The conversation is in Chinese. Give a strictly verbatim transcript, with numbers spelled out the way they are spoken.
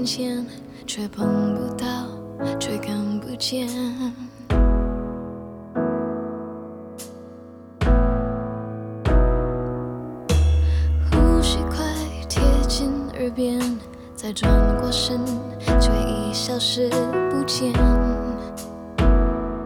眼前，却碰不到，却看不见。呼吸快贴近耳边，再转过身，却已消失不见。